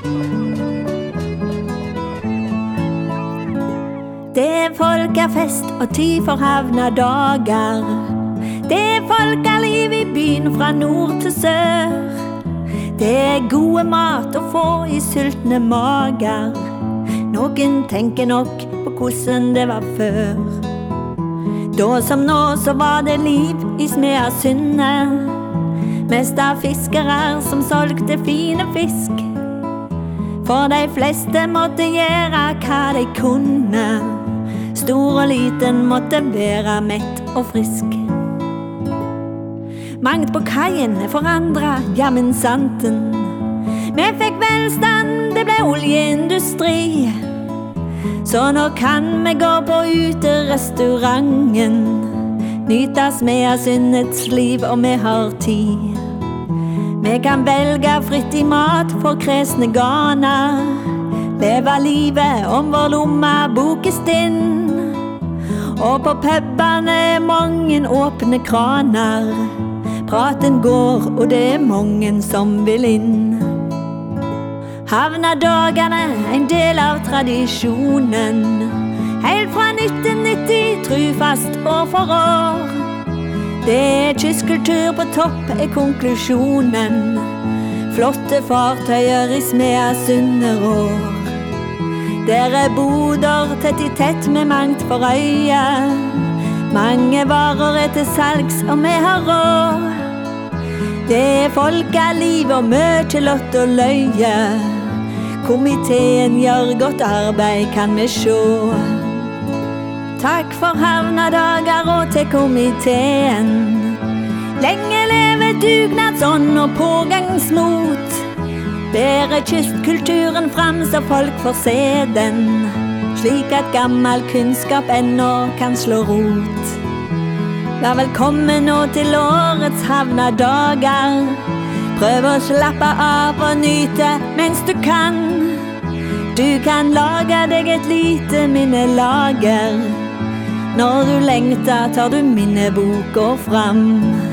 Det folkefest og tid for havnadager. Det folkeliv i byen fra nord til sør. Det gode mat å få i sultne mager. Noen tenker nok på hvordan det var før. Da som nå så var det liv i Smeasynde. Mest av fiskere som solgte fine fisk. For de fleste måtte gjøre hva de kunne. Stor og liten måtte være mett og frisk. Mangt på kaien forandret jammen santen. Vi fikk velstand, det ble oljeindustri. Så nå kan vi gå på uterestauranten. Nyte Smeasyndets liv og vi har tid. Vi kan velge fritt i mat for kresne ganer. Leve livet om vår lommebok er stinn. Og på pubene mange åpne kraner. Praten går, og det er mange som vil inn. Havnadagene en del av tradisjonen. Helt fra 1990, trufast år for år. Det er kystkultur på topp, er konklusjonen. Flotte fartøyer i Smeasynde rår. Der er boder tett i tett med mangt for øye. Mange varer er til salgs, og vi har råd. Det er folkeliv og mye lott og løye. Komiteen gjør godt arbeid, kan vi sjå. Takk for havnadager og til komiteen. Lenge leve dugnadsånd og pågangsmot. Bære kystkulturen fram så folk får se den. Slik at gammel kunnskap ennå kan slå rot. Vær velkommen nå til årets havnadager. Prøv å slappe av og nyte mens du kan. Du kan lage deg et lite minnelager. Når du lengter tar du minneboka fram.